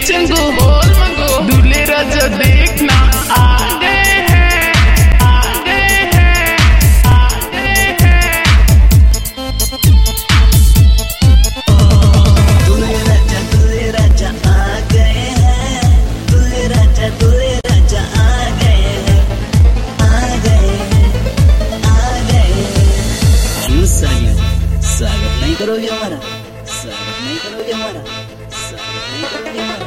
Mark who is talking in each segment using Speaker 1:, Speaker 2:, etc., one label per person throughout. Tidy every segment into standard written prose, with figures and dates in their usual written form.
Speaker 1: चंगो बोल मंगो दूल्हे राजा देखना आ गए हैं, आ गए हैं, आ गए हैं।
Speaker 2: दूल्हे राजा आ गए हैं, दूल्हे राजा आ गए हैं, आ गए हैं, आ गए हैं। क्यों स्वागत नहीं करोगे हमारा, स्वागत नहीं करोगे हमारा, स्वागत नहीं करोगे हमारा।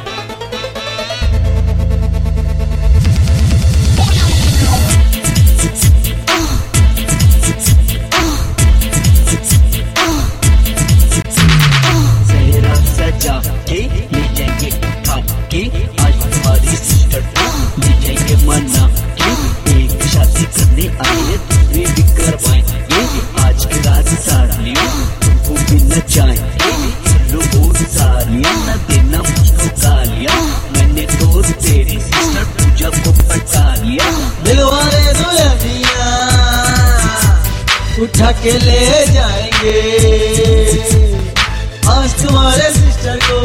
Speaker 2: सेहरा सजा के ले जाएंगे उठा के, आज तुम्हारी सिस्टर को ले जाएंगे मना के। एक शादी करने आए दूसरी भी करवाएंगे, आज की रात सालियों तुमको भी नचाएंगे। चलो वो सालियां न देना मुझको गालियां, मैंने तो तेरी सिस्टर पूजा को पटा लिया।
Speaker 3: दिलवाले दुल्हनिया उठा के ले जाएंगे, आज तुम्हारे सिस्टर को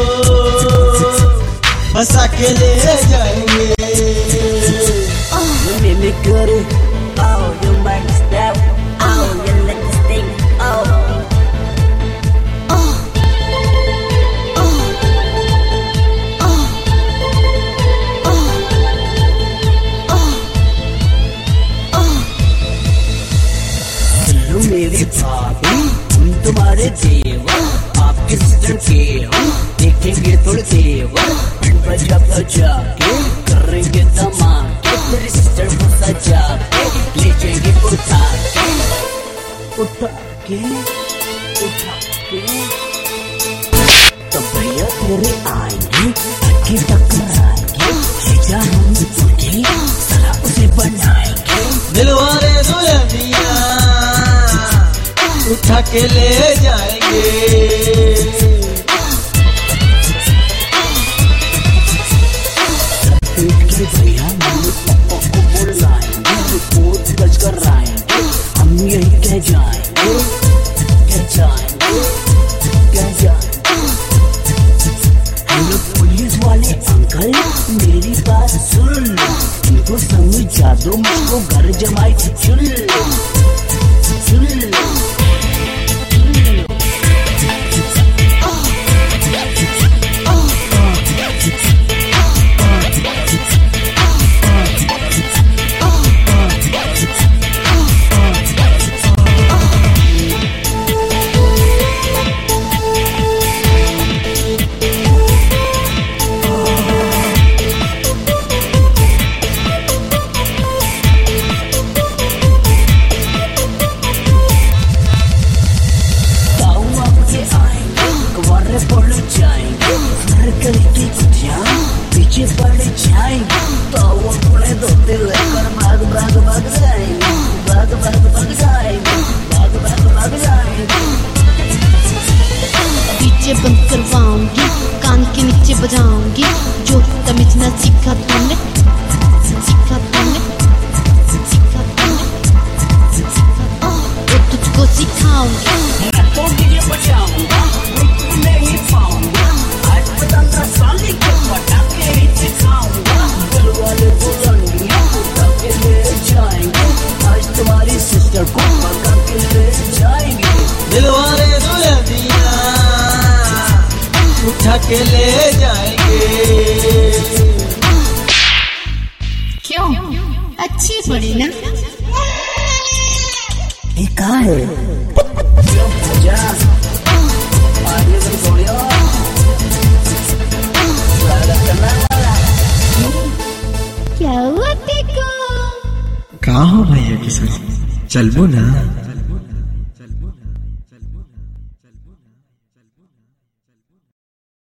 Speaker 3: फंसा के ले जाएंगे।
Speaker 2: Let me go to, oh, you might step, oh, you let this thing, oh. मेरी भाभी हम तुम्हारे देवर, आपके सिस्टर के हम देखेंगे थोड़े तेवर। बजा बजा के करेंगे धमाके, तेरी सिस्टर को सजा के ले जाएंगे उठा के, उठा के, उठा के। तो भैया तेरे आएंगे अटकी टकराएंगे, खींचा हम उनकी सलाह उसे बनाएंगे।
Speaker 3: दिलवाले दुल्हनिया उठा के ले जाएंगे,
Speaker 2: भैया मम्मी पापा को बुलाएंगे, रिपोर्ट दर्ज कराएंगे, हम यही कह जाएंगे, कह जाएंगे, कह जाएंगे। हेलो पुलिस वाले अंकल मेरी बात सुन लो, इनको समझा दो मुझको घर जमाई चुन लो, सुन लो। पीछे पड़ जाएंगे तो वो थोड़े धोते लेकर भाग भाग भाग जाएंगे, भाग भाग भाग जाएंगे, भाग भाग भाग जाएंगे।
Speaker 4: डीजे बंद करवाऊंगी, कान के नीचे बजाऊंगी, जो तमीजना सीखा तूने, सीखा तूने, सीखा तूने, वो तुझको सिखाऊंगी।
Speaker 2: मैं तो डीजे बजाऊंगा, रुक नहीं पाऊंगा, आज बताऊंगा साली के पटाखे ही सिखाऊंगा। दिलवाले दुल्हनिया उठा के ले जाएंगे, आज तुम्हारी सिस्टर को पका के ले जाएंगे।
Speaker 3: दिलवाले दुल्हनिया उठा के ले जाएंगे।
Speaker 4: क्यों अच्छी पड़ी ना?
Speaker 2: ये कहाँ है? जा आगे से छोड़ियो, स्वागत करना वाला।
Speaker 4: क्या हुआ देखो?
Speaker 3: कहाँ हो भैया के साथ, चलबो ना।